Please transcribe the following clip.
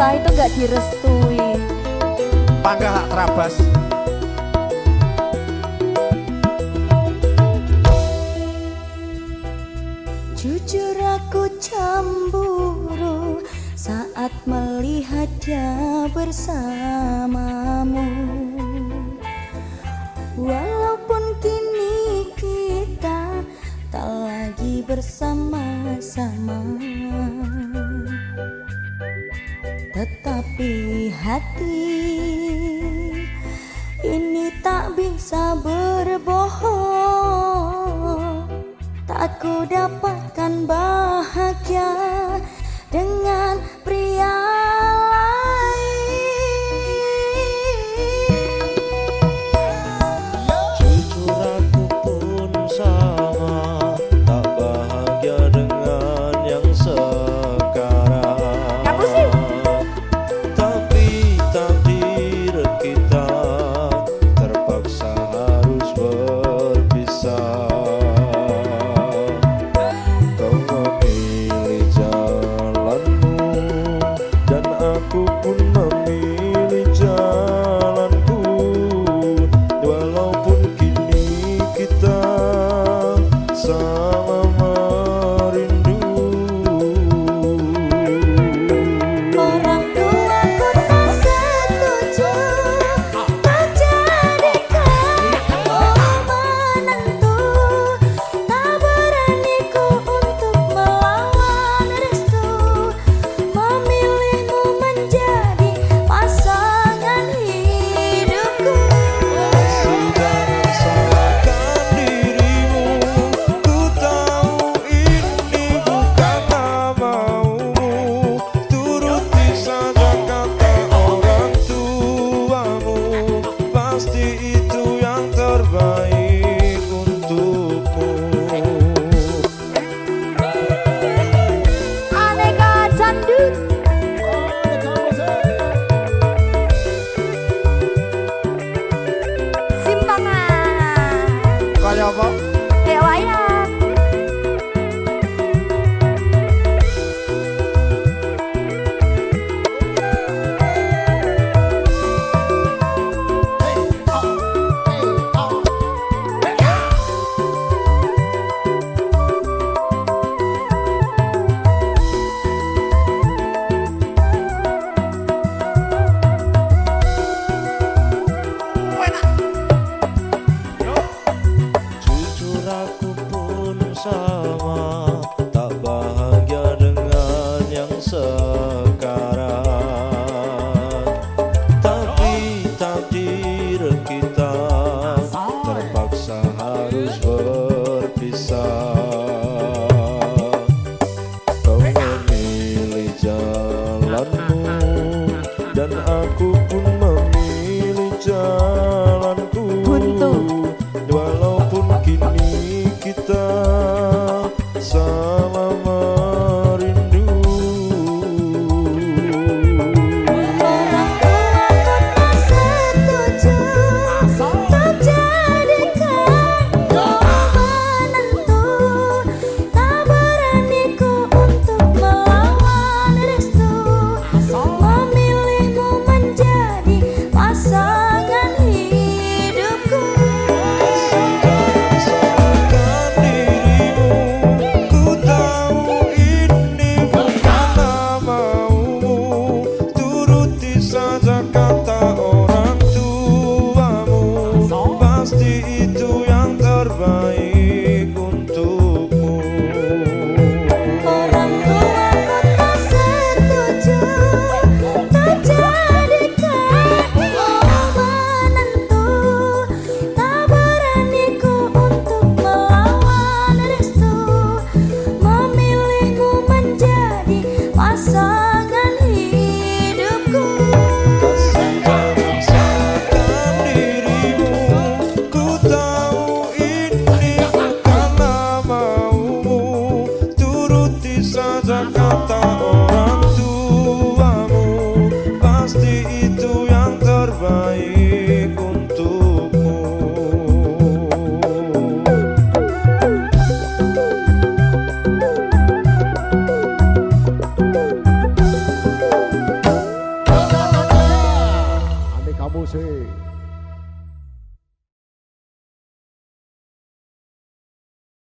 cinta itu nggak direstui. Panggah hak terabas. Jujur aku cemburu saat melihat dia bersamamu. Walaupun kini kita tak lagi bersama-sama, tetapi hati ini tak bisa berbohong. Tak ku dapatkan bahagia dengan pria lain. Jujur aku pun sama, tak bahagia dengan yang sekarang. Kamu sih? Tapi takdir kita terpaksa harus berpisah. Aku pun memilih jalanku, walaupun kini kita sama merindu. Orang tuaku tak setuju, tak jadikan menantu. Tak beraniku untuk melawan restu, memilihmu menjadi pasangan hidupku. Sudah salahkan dirimu, ku tahu ini bukanlah maumu. Turuti saja kata orang tuamu, pasti itu yang terbaik untukmu. Aneka candu. Simpangan. Kaya apa? Kayak wayang. Jujur aku pun sama, tak bahagia dengan yang sekarang. Tapi takdir kita terpaksa harus berpisah. Kau memilih jalanmu dan aku pun memilih jalanku. Buntu. Walaupun kini kita sama merindu. Orang tuaku tak setuju, tak jadikan menantu. Tak beraniku untuk melawan restu, memilihmu menjadi musik.